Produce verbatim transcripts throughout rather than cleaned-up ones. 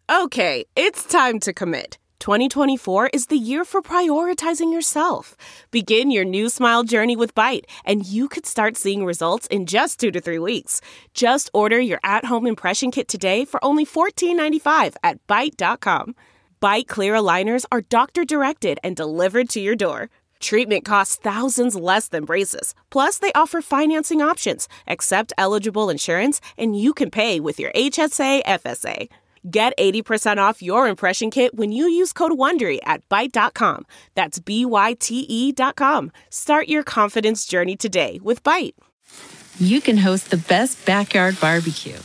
Okay, it's time to commit. twenty twenty-four is the year for prioritizing yourself. Begin your new smile journey with Byte, and you could start seeing results in just two to three weeks. Just order your at-home impression kit today for only fourteen ninety-five at byte dot com. Byte clear aligners are doctor-directed and delivered to your door. Treatment costs thousands less than braces. Plus, they offer financing options, accept eligible insurance, and you can pay with your H S A F S A. Get eighty percent off your impression kit when you use code WONDERY at byte dot com. That's B Y T E dot com. Start your confidence journey today with Byte. You can host the best backyard barbecue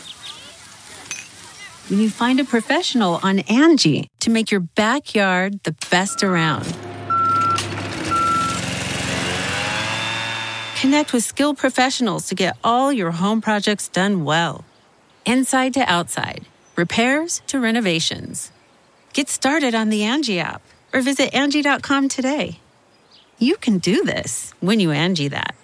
when you find a professional on Angie to make your backyard the best around. Connect with skilled professionals to get all your home projects done well. Inside to outside. Repairs to renovations. Get started on the Angie app or visit Angie dot com today. You can do this when you Angie that.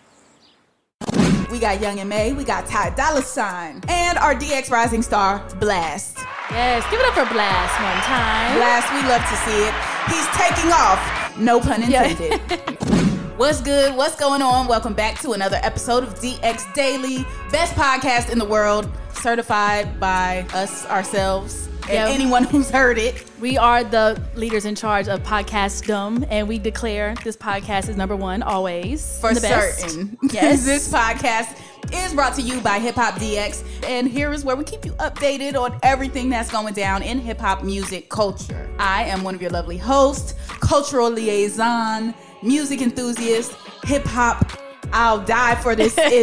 We got Young and May, we got Ty Dolla Sign, and our D X Rising star, Blast. Yes, give it up for Blast one time. Blast, we love to see it. He's taking off, no pun intended. Yeah. What's good? What's going on? Welcome back to another episode of D X Daily, best podcast in the world, certified by us ourselves and yep. anyone who's heard it. We are the leaders in charge of Podcastdom, and we declare this podcast is number one always. For the best. certain. Yes. This podcast is brought to you by Hip Hop D X, and here is where we keep you updated on everything that's going down in hip hop music culture. I am one of your lovely hosts, cultural liaison, music enthusiast, hip hop, I'll die for this is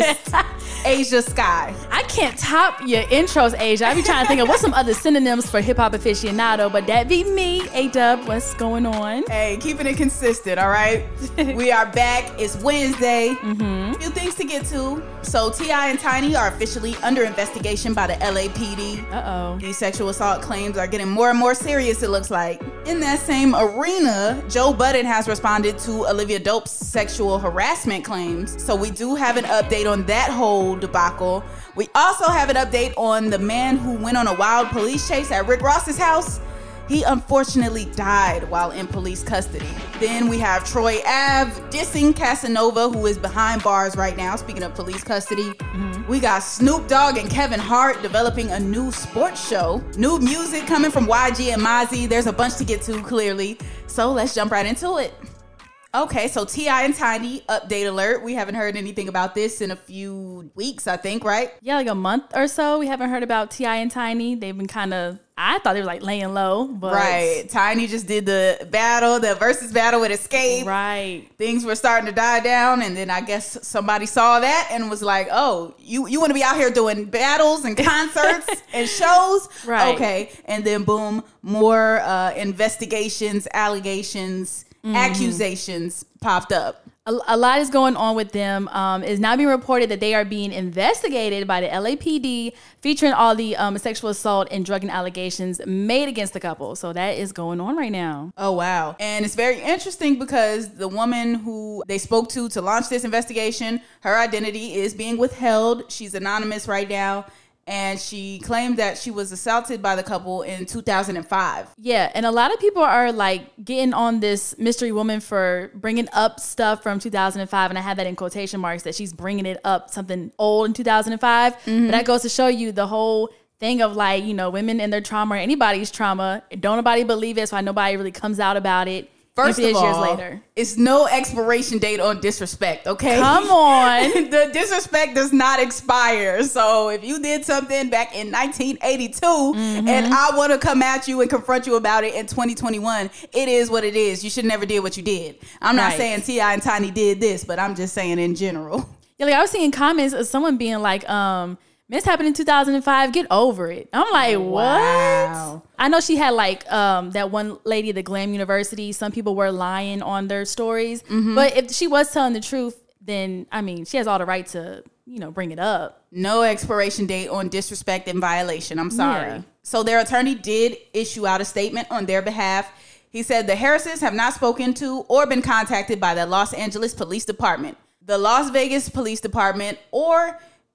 Asia Sky. I can't top your intros, Asia. I be trying to think of what's some other synonyms for hip hop aficionado, but that be me, A-Dub. What's going on? Hey, keeping it consistent, all right? We are back. It's Wednesday. Mm-hmm. A few things to get to. So T I and Tiny are officially under investigation by the L A P D. Uh-oh. These sexual assault claims are getting more and more serious, it looks like. In that same arena, Joe Budden has responded to Olivia Dope's sexual harassment claims. So we do have an update on that whole debacle. We also have an update on the man who went on a wild police chase at Rick Ross's house. He unfortunately died while in police custody. Then we have Troy Ave dissing Casanova, who is behind bars right now. Speaking of police custody, mm-hmm. we got Snoop Dogg and Kevin Hart developing a new sports show. New music coming from Y G and Mozzie. There's a bunch to get to, clearly. So let's jump right into it. Okay, so T I and Tiny, update alert. We haven't heard anything about this in a few weeks, I think, right? Yeah, like a month or so. We haven't heard about T I and Tiny. They've been kind of, I thought they were like laying low, but. Right. Tiny just did the battle, the versus battle with Escape. Right. Things were starting to die down, and then I guess somebody saw that and was like, oh, you, you want to be out here doing battles and concerts and shows? Right. Okay. And then boom, more uh, investigations, allegations, Mm-hmm. accusations popped up. A, a lot is going on with them. Um, it's now being reported that they are being investigated by the L A P D, featuring all the um, sexual assault and drugging allegations made against the couple. So that is going on right now. Oh, wow. And it's very interesting because the woman who they spoke to to launch this investigation, her identity is being withheld. She's anonymous right now. And she claimed that she was assaulted by the couple in two thousand five. Yeah, and a lot of people are like getting on this mystery woman for bringing up stuff from two thousand five. And I have that in quotation marks, that she's bringing it up, something old in two thousand five. Mm-hmm. But that goes to show you the whole thing of like, you know, women and their trauma or anybody's trauma. Don't nobody believe it, so nobody really comes out about it. First of all, years later. It's no expiration date on disrespect, okay? Come on. The disrespect does not expire. So if you did something back in nineteen eighty-two mm-hmm. and I want to come at you and confront you about it in twenty twenty-one, it is what it is. You should never did what you did. I'm not right. saying T I and Tiny did this, but I'm just saying in general. Yeah, like I was seeing comments of someone being like, um, this happened in two thousand five. Get over it. I'm like, what? Wow. I know she had like um, that one lady at the Glam University. Some people were lying on their stories. Mm-hmm. But if she was telling the truth, then, I mean, she has all the right to, you know, bring it up. No expiration date on disrespect and violation. I'm sorry. Yeah. So their attorney did issue out a statement on their behalf. He said the Harrises have not spoken to or been contacted by the Los Angeles Police Department, the Las Vegas Police Department, or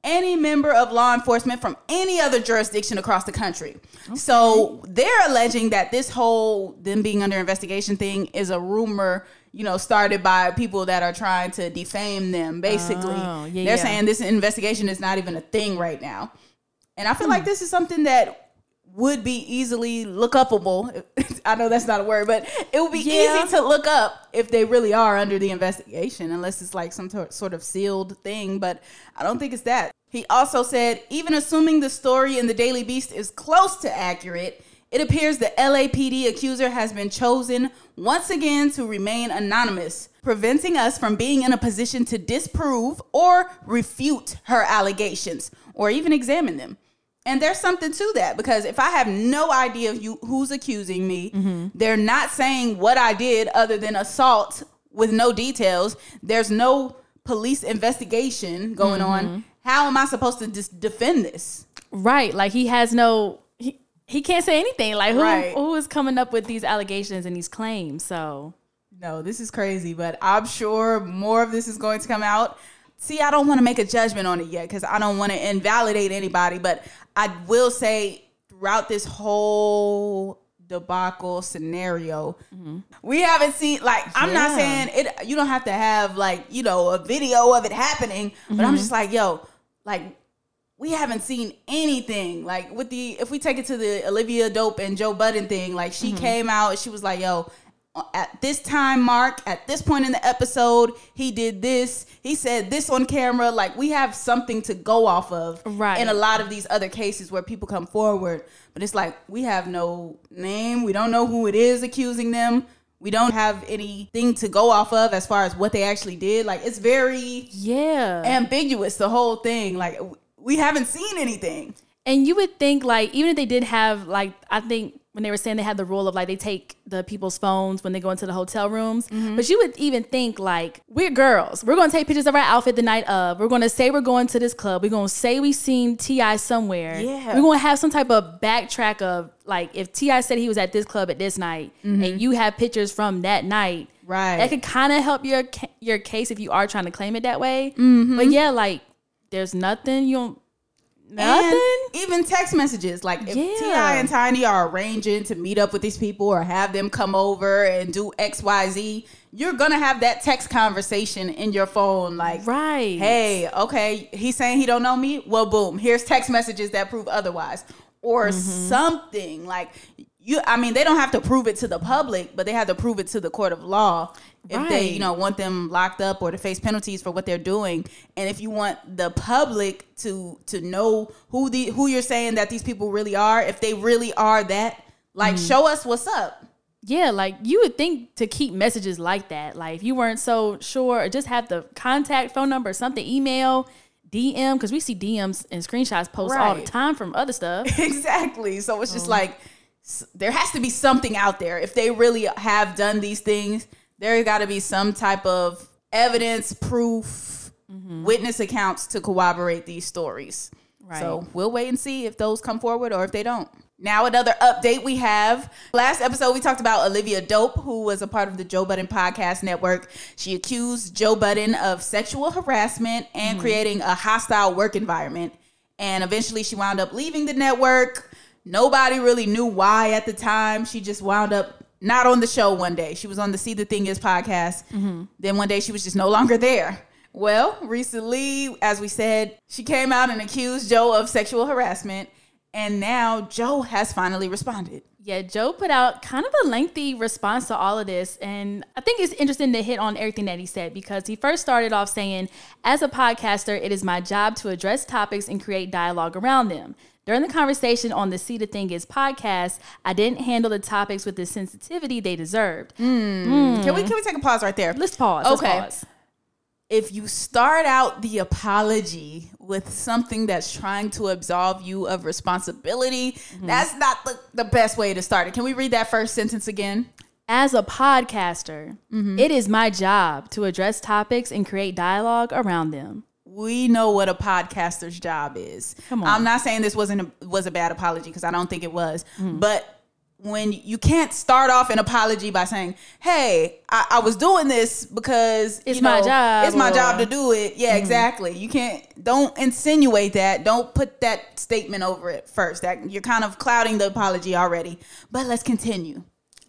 any member of law enforcement from any other jurisdiction across the country. Okay. So they're alleging that this whole them being under investigation thing is a rumor, you know, started by people that are trying to defame them, basically. Oh, yeah, they're yeah. saying this investigation is not even a thing right now. And I feel hmm. like this is something that would be easily look upable. I know that's not a word, but it would be yeah. easy to look up if they really are under the investigation, unless it's like some t- sort of sealed thing. But I don't think it's that. He also said, even assuming the story in the Daily Beast is close to accurate, it appears the L A P D accuser has been chosen once again to remain anonymous, preventing us from being in a position to disprove or refute her allegations or even examine them. And there's something to that, because if I have no idea of you, who's accusing me, mm-hmm. they're not saying what I did other than assault with no details. There's no police investigation going mm-hmm. on. How am I supposed to just defend this? Right. Like he has no, he, he can't say anything. Like who, right. who is coming up with these allegations and these claims? So no, this is crazy, but I'm sure more of this is going to come out. See, I don't want to make a judgment on it yet because I don't want to invalidate anybody, but I will say throughout this whole debacle scenario, mm-hmm. we haven't seen, like, I'm yeah. not saying it, you don't have to have, like, you know, a video of it happening, mm-hmm. but I'm just like, yo, like, we haven't seen anything. Like, with the, if we take it to the Olivia Dope and Joe Budden thing, like, she mm-hmm. came out, she was like, yo, at this time mark, at this point in the episode, he did this, he said this on camera. Like, we have something to go off of right. in a lot of these other cases where people come forward, but it's like we have no name, we don't know who it is accusing them, we don't have anything to go off of as far as what they actually did. Like, it's very yeah ambiguous, the whole thing. Like, we haven't seen anything. And you would think, like, even if they did have, like, I think when they were saying they had the rule of, like, they take the people's phones when they go into the hotel rooms. Mm-hmm. But you would even think, like, we're girls. We're going to take pictures of our outfit the night of. We're going to say we're going to this club. We're going to say we seen T I somewhere. Yeah. We're going to have some type of backtrack of, like, if T I said he was at this club at this night mm-hmm. and you have pictures from that night. Right. That could kind of help your your case if you are trying to claim it that way. Mm-hmm. But, yeah, like, there's nothing you don't. Nothing? And even text messages. Like, if yeah. T I and Tiny are arranging to meet up with these people or have them come over and do X, Y, Z, you're going to have that text conversation in your phone. Like, right. hey, okay, he's saying he don't know me. Well, boom, here's text messages that prove otherwise. Or mm-hmm. something. Like, you. I mean, they don't have to prove it to the public, but they have to prove it to the court of law. If right. they, you know, want them locked up or to face penalties for what they're doing. And if you want the public to to know who the who you're saying that these people really are, if they really are that, like, mm. show us what's up. Yeah, like, you would think to keep messages like that. Like, if you weren't so sure, or just have the contact phone number or something, email, D M, because we see D Ms and screenshots posts right. all the time from other stuff. Exactly. So it's just oh. like, there has to be something out there. If they really have done these things, there got to be some type of evidence, proof, mm-hmm. witness accounts to corroborate these stories. Right. So we'll wait and see if those come forward or if they don't. Now, another update we have. Last episode, we talked about Olivia Dope, who was a part of the Joe Budden Podcast Network. She accused Joe Budden of sexual harassment and mm-hmm. creating a hostile work environment. And eventually she wound up leaving the network. Nobody really knew why at the time. She just wound up not on the show one day. She was on the See the Thing Is podcast. Mm-hmm. Then one day she was just no longer there. Well, recently, as we said, she came out and accused Joe of sexual harassment. And now Joe has finally responded. Yeah, Joe put out kind of a lengthy response to all of this. And I think it's interesting to hit on everything that he said, because he first started off saying, as a podcaster, it is my job to address topics and create dialogue around them. During the conversation on the See the Thing Is podcast, I didn't handle the topics with the sensitivity they deserved. Mm. Mm. Can we can we take a pause right there? Let's pause. Okay. Let's pause. If you start out the apology with something that's trying to absolve you of responsibility, mm-hmm. that's not the, the best way to start it. Can we read that first sentence again? As a podcaster, mm-hmm. it is my job to address topics and create dialogue around them. We know what a podcaster's job is. Come on. I'm not saying this wasn't a, was a bad apology, because I don't think it was. Mm-hmm. But when you can't start off an apology by saying, hey, I, I was doing this because it's you know, my job. It's my or, job to do it. Yeah, mm-hmm. exactly. You can't, don't insinuate that. Don't put that statement over it first. That you're kind of clouding the apology already. But let's continue.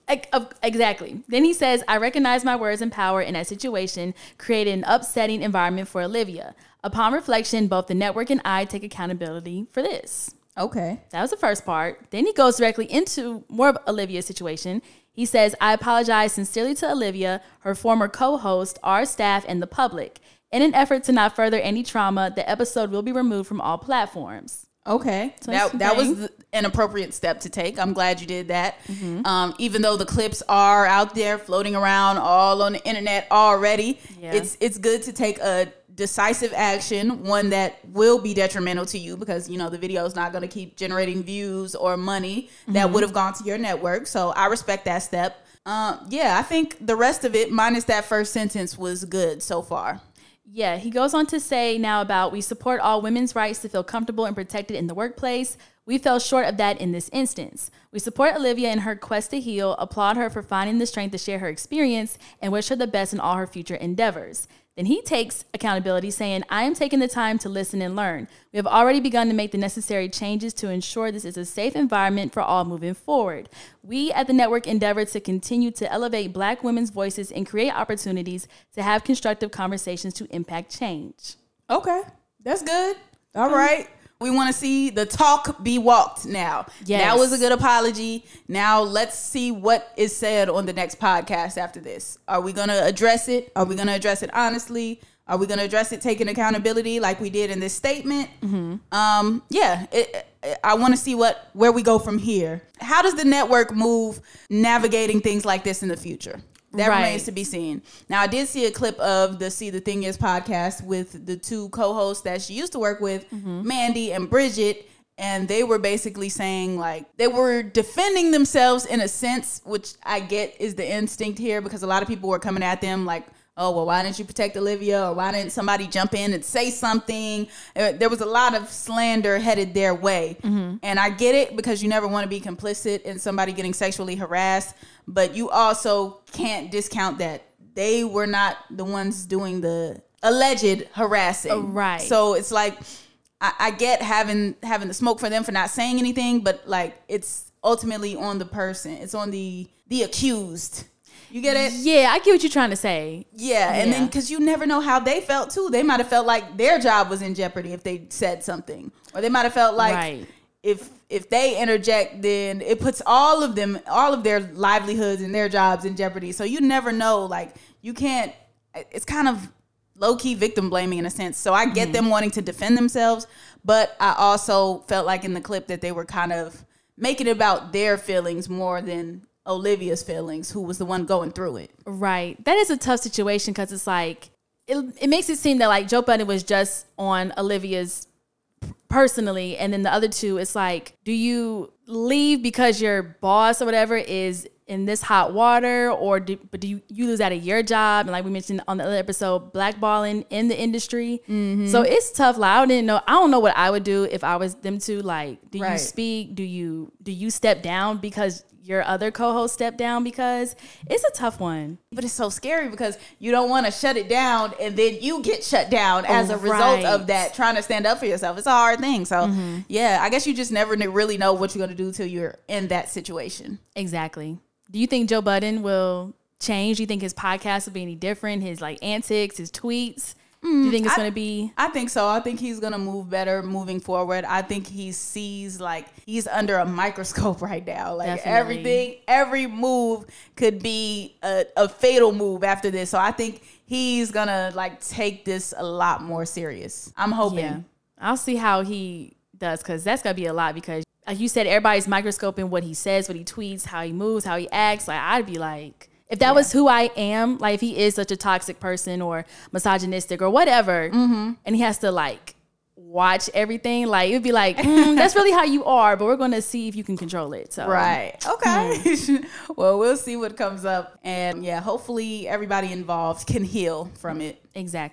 Exactly. Then he says, I recognize my words and power in that situation created an upsetting environment for Olivia. Upon reflection, both the network and I take accountability for this. Okay. That was the first part. Then he goes directly into more of Olivia's situation. He says, I apologize sincerely to Olivia, her former co-host, our staff, and the public. In an effort to not further any trauma, the episode will be removed from all platforms. Okay. So that that was the, an appropriate step to take. I'm glad you did that. Mm-hmm. Um, even though the clips are out there floating around all on the internet already, yeah. it's it's good to take a decisive action, one that will be detrimental to you because, you know, the video is not going to keep generating views or money mm-hmm. that would have gone to your network. So I respect that step. Um, yeah, I think the rest of it, minus that first sentence, was good so far. Yeah, he goes on to say now about we support all women's rights to feel comfortable and protected in the workplace. We fell short of that in this instance. We support Olivia in her quest to heal, applaud her for finding the strength to share her experience, and wish her the best in all her future endeavors. Then he takes accountability, saying, I am taking the time to listen and learn. We have already begun to make the necessary changes to ensure this is a safe environment for all moving forward. We at the network endeavor to continue to elevate Black women's voices and create opportunities to have constructive conversations to impact change. Okay, that's good. All mm-hmm. right. We want to see the talk be walked now. Yes. That was a good apology. Now let's see what is said on the next podcast after this. Are we going to address it? Are we going to address it honestly? Are we going to address it taking accountability like we did in this statement? Mm-hmm. Um, yeah, it, it, I want to see what where we go from here. How does the network move navigating things like this in the future? That right. remains to be seen. Now, I did see a clip of the See the Thing Is podcast with the two co-hosts that she used to work with, mm-hmm. Mandy and Bridget, and they were basically saying, like, they were defending themselves in a sense, which I get is the instinct here, because a lot of people were coming at them like, oh, well, why didn't you protect Olivia? Or why didn't somebody jump in and say something? Uh, there was a lot of slander headed their way. Mm-hmm. And I get it because you never want to be complicit in somebody getting sexually harassed. But you also can't discount that they were not the ones doing the alleged harassing. Oh, right. So it's like, I, I get having having the smoke for them for not saying anything, but like it's ultimately on the person. It's on the the accused. You get it? Yeah, I get what you're trying to say. Yeah, and yeah. then because you never know how they felt too. They might have felt like their job was in jeopardy if they said something, or they might have felt like right. if if they interject, then it puts all of them, all of their livelihoods and their jobs in jeopardy. So you never know. Like you can't. It's kind of low key victim blaming in a sense. So I get mm-hmm. them wanting to defend themselves, but I also felt like in the clip that they were kind of making it about their feelings more than Olivia's feelings, who was the one going through it. Right. That is a tough situation because it's like, it, it makes it seem that like Joe Budden was just on Olivia's personally, and then the other two, it's like, do you leave because your boss or whatever is in this hot water, or do, but do you, you lose out of your job? And like we mentioned on the other episode, blackballing in the industry. Mm-hmm. So it's tough. Like I didn't know. I don't know what I would do if I was them two. Like, do right. you speak? Do you do you step down because your other co-host stepped down? Because it's a tough one. But it's so scary because you don't want to shut it down and then you get shut down as oh, a result right. of that, trying to stand up for yourself. It's a hard thing. So mm-hmm. yeah, I guess you just never really know what you're going to do till you're in that situation. Exactly. Do you think Joe Budden will change? Do you think his podcast will be any different? His like antics, his tweets? Mm, do you think it's going to be? I think so. I think he's going to move better moving forward. I think he sees like he's under a microscope right now. Like Definitely. everything, every move could be a, a fatal move after this. So I think he's going to like take this a lot more serious. I'm hoping. Yeah. I'll see how he does, because that's going to be a lot, because like you said, everybody's microscoping what he says, what he tweets, how he moves, how he acts. Like I'd be like, if that yeah. was who I am, like if he is such a toxic person or misogynistic or whatever, mm-hmm. and he has to like watch everything, like it would be like, mm, that's really how you are, but we're going to see if you can control it. So right. Okay. Mm. Well, we'll see what comes up. And yeah, hopefully everybody involved can heal from it. Exactly.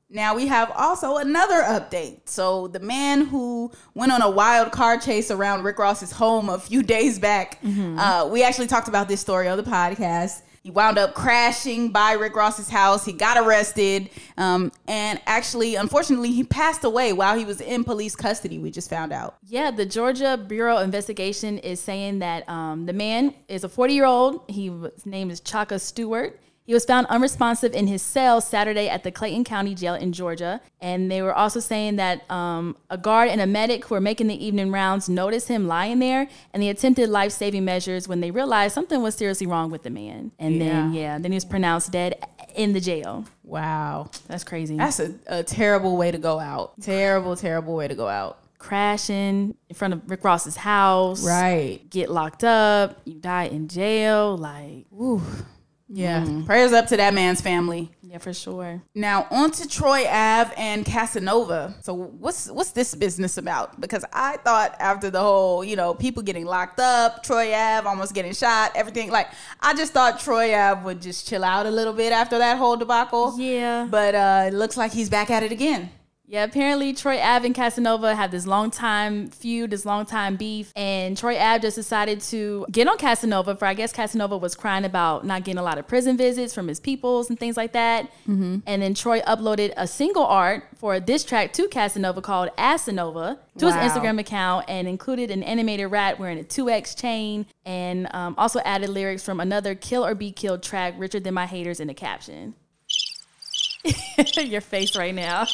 Now we have also another update. So the man who went on a wild car chase around Rick Ross's home a few days back, mm-hmm. uh, we actually talked about this story on the podcast. He wound up crashing by Rick Ross's house. He got arrested. Um, and actually, unfortunately, he passed away while he was in police custody. We just found out. Yeah, the Georgia Bureau of Investigation is saying that um, the man is a forty-year-old. He, his name is Chaka Stewart. He was found unresponsive in his cell Saturday at the Clayton County Jail in Georgia. And they were also saying that um, a guard and a medic who were making the evening rounds noticed him lying there, and they attempted life-saving measures when they realized something was seriously wrong with the man. And yeah. then, yeah, then he was pronounced dead in the jail. Wow. That's crazy. That's a, a terrible way to go out. Terrible, terrible way to go out. Crashing in front of Rick Ross's house. Right. Get locked up. You die in jail. Like, ooh. Yeah. Mm. Prayers up to that man's family. Yeah, for sure. Now on to Troy Ave and Casanova. So what's what's this business about? Because I thought after the whole, you know, people getting locked up, Troy Ave almost getting shot, everything, like I just thought Troy Ave would just chill out a little bit after that whole debacle. Yeah. But uh, it looks like he's back at it again. Yeah, apparently Troy Ave and Casanova have this long time feud, this long time beef, and Troy Ave just decided to get on Casanova for, I guess Casanova was crying about not getting a lot of prison visits from his peoples and things like that. Mm-hmm. And then Troy uploaded a single art for a diss track to Casanova called Asanova to wow. his Instagram account and included an animated rat wearing a two X chain and um, also added lyrics from another Kill or Be Killed track, Richer Than My Haters, in the caption. Your face right now.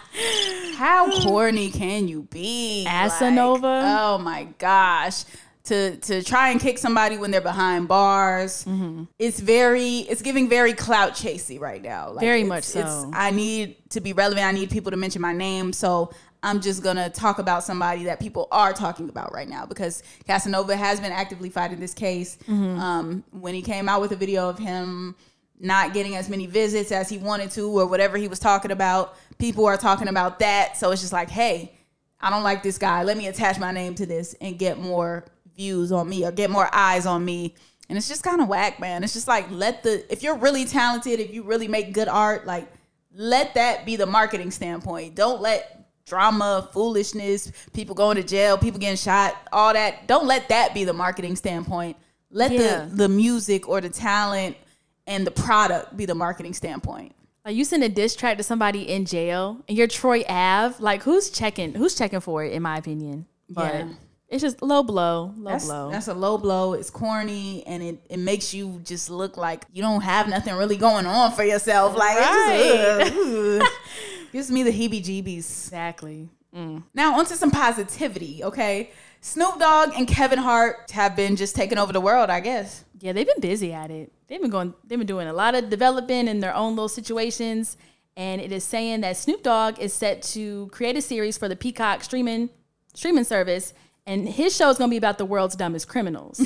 How corny can you be? Asanova. Like, oh my gosh. To to try and kick somebody when they're behind bars. Mm-hmm. It's very, it's giving very clout chasey right now. Like very it's, much so. It's, I need to be relevant. I need people to mention my name. So I'm just going to talk about somebody that people are talking about right now because Casanova has been actively fighting this case. Mm-hmm. Um, when he came out with a video of him not getting as many visits as he wanted to or whatever he was talking about, people are talking about that. So it's just like, hey, I don't like this guy. Let me attach my name to this and get more views on me or get more eyes on me. And it's just kind of whack, man. It's just like, let the, if you're really talented, if you really make good art, like let that be the marketing standpoint. Don't let drama, foolishness, people going to jail, people getting shot, all that. Don't let that be the marketing standpoint. Let yeah. the, the music or the talent and the product be the marketing standpoint. Like you send a diss track to somebody in jail and you're Troy Ave, like who's checking, who's checking for it in my opinion. But yeah. It's just low blow, low that's, blow. That's a low blow. It's corny and it, it makes you just look like you don't have nothing really going on for yourself. Like right. It just, uh, gives me the heebie-jeebies. Exactly. Mm. Now onto some positivity, okay? Snoop Dogg and Kevin Hart have been just taking over the world, I guess. Yeah, they've been busy at it. They've been going. They've been doing a lot of development in their own little situations, and it is saying that Snoop Dogg is set to create a series for the Peacock streaming streaming service, and his show is going to be about the world's dumbest criminals.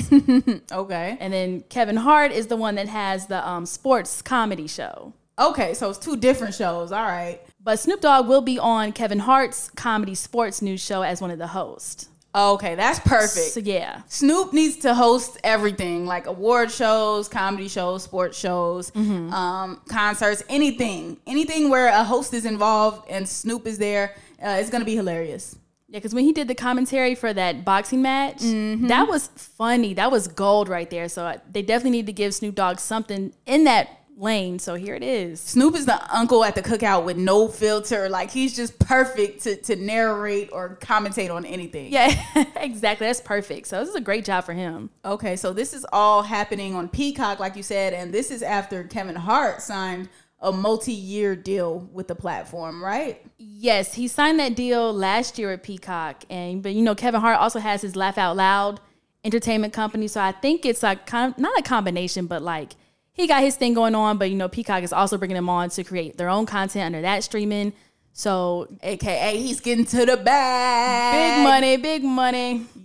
Okay. And then Kevin Hart is the one that has the um, sports comedy show. Okay, so it's two different shows. All right. But Snoop Dogg will be on Kevin Hart's comedy sports news show as one of the hosts. Okay, that's perfect. So, yeah. Snoop needs to host everything, like award shows, comedy shows, sports shows, mm-hmm. um, concerts, anything. Anything where a host is involved and Snoop is there, uh, it's going to be hilarious. Yeah, because when he did the commentary for that boxing match, mm-hmm. that was funny. That was gold right there. So they definitely need to give Snoop Dogg something in that lane. So here it is. Snoop is the uncle at the cookout with no filter. Like he's just perfect to, to narrate or commentate on anything. Yeah, exactly. That's perfect. So this is a great job for him. Okay, so this is all happening on Peacock, like you said, and this is after Kevin Hart signed a multi-year deal with the platform, right? Yes, he signed that deal last year at Peacock, and but you know Kevin Hart also has his Laugh Out Loud entertainment company, so I think it's like kind of not a combination, but like he got his thing going on, but you know Peacock is also bringing them on to create their own content under that streaming. So, A K A he's getting to the bag. Big money, big money.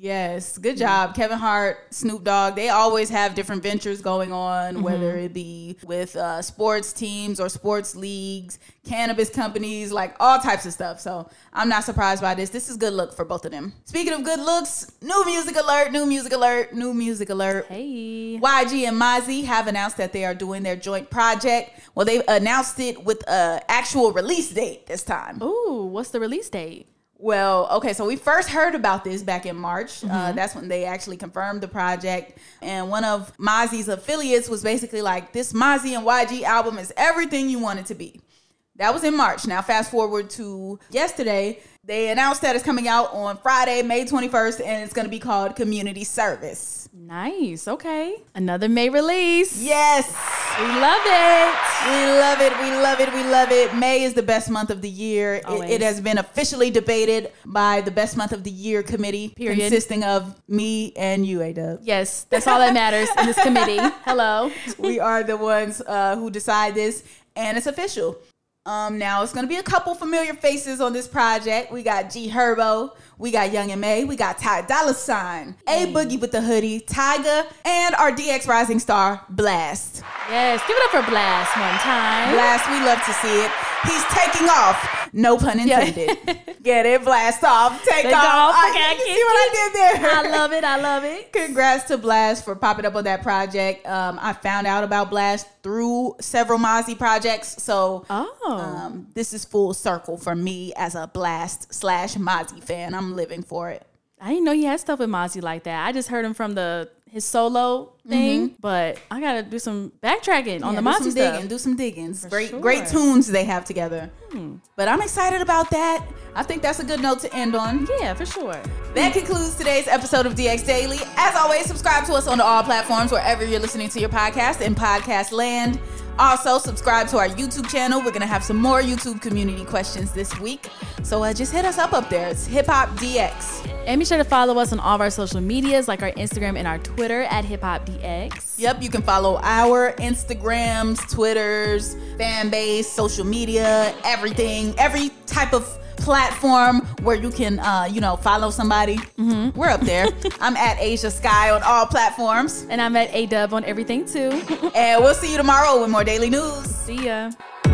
Yes, good job. Kevin Hart, Snoop Dogg, they always have different ventures going on, mm-hmm. whether it be with uh, sports teams or sports leagues, cannabis companies, like all types of stuff. So I'm not surprised by this. This is good look for both of them. Speaking of good looks, new music alert, new music alert, new music alert. Hey. Y G and Mozzie have announced that they are doing their joint project. Well, they announced it with an actual release date this time. Ooh, what's the release date? Well, okay, so we first heard about this back in March. Mm-hmm. Uh, that's when they actually confirmed the project. And one of Mozzie's affiliates was basically like, this Mozzie and Y G album is everything you want it to be. That was in March. Now, fast forward to yesterday. They announced that it's coming out on Friday, May twenty-first, and it's going to be called Community Service. Nice. Okay. Another May release. Yes. We love it. We love it. We love it. We love it. May is the best month of the year. It, it has been officially debated by the best month of the year committee, Period. consisting of me and you, A-Dub. Yes. That's all that matters in this committee. Hello. We are the ones uh, who decide this, and it's official. Um, now, it's going to be a couple familiar faces on this project. We got G Herbo, we got Young M A, we got Ty Dolla $ign, A Boogie with the Hoodie, Tyga, and our D X Rising star, Blast. Yes, give it up for Blast one time. Blast, we love to see it. He's taking off. No pun intended. Yeah. Get it? Blast off. Take, Take off. off. I, okay, you see what I did there? I love it. I love it. Congrats to Blast for popping up on that project. Um, I found out about Blast through several Mozzie projects. So oh. um, this is full circle for me as a Blast slash Mozzie fan. I'm living for it. I didn't know he had stuff with Mozzie like that. I just heard him from the his solo thing, mm-hmm. but I gotta do some backtracking yeah, on the Mozzie do stuff. Digging, do some diggings. For great, sure. great tunes they have together. Hmm. But I'm excited about that. I think that's a good note to end on. Yeah, for sure. That concludes today's episode of D X Daily. As always, subscribe to us on all platforms wherever you're listening to your podcast in podcast land. Also, subscribe to our YouTube channel. We're going to have some more YouTube community questions this week. So uh, just hit us up up there. It's Hip Hop D X. And be sure to follow us on all of our social medias, like our Instagram and our Twitter at Hip Hop D X. Yep, you can follow our Instagrams, Twitters, fan base, social media, everything, every type of platform where you can, uh, you know, follow somebody. Mm-hmm. We're up there. I'm at Asia Sky on all platforms. And I'm at A-Dub on everything too. And we'll see you tomorrow with more daily news. See ya.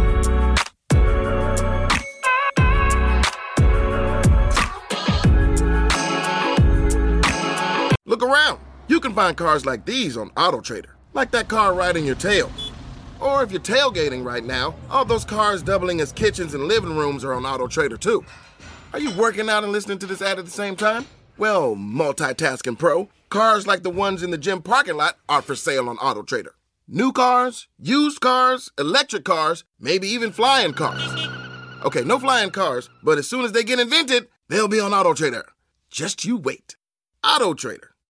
Look around. You can find cars like these on AutoTrader. Like that car riding your tail. Or if you're tailgating right now, all those cars doubling as kitchens and living rooms are on AutoTrader too. Are you working out and listening to this ad at the same time? Well, multitasking pro, cars like the ones in the gym parking lot are for sale on AutoTrader. New cars, used cars, electric cars, maybe even flying cars. Okay, no flying cars, but as soon as they get invented, they'll be on AutoTrader. Just you wait. AutoTrader.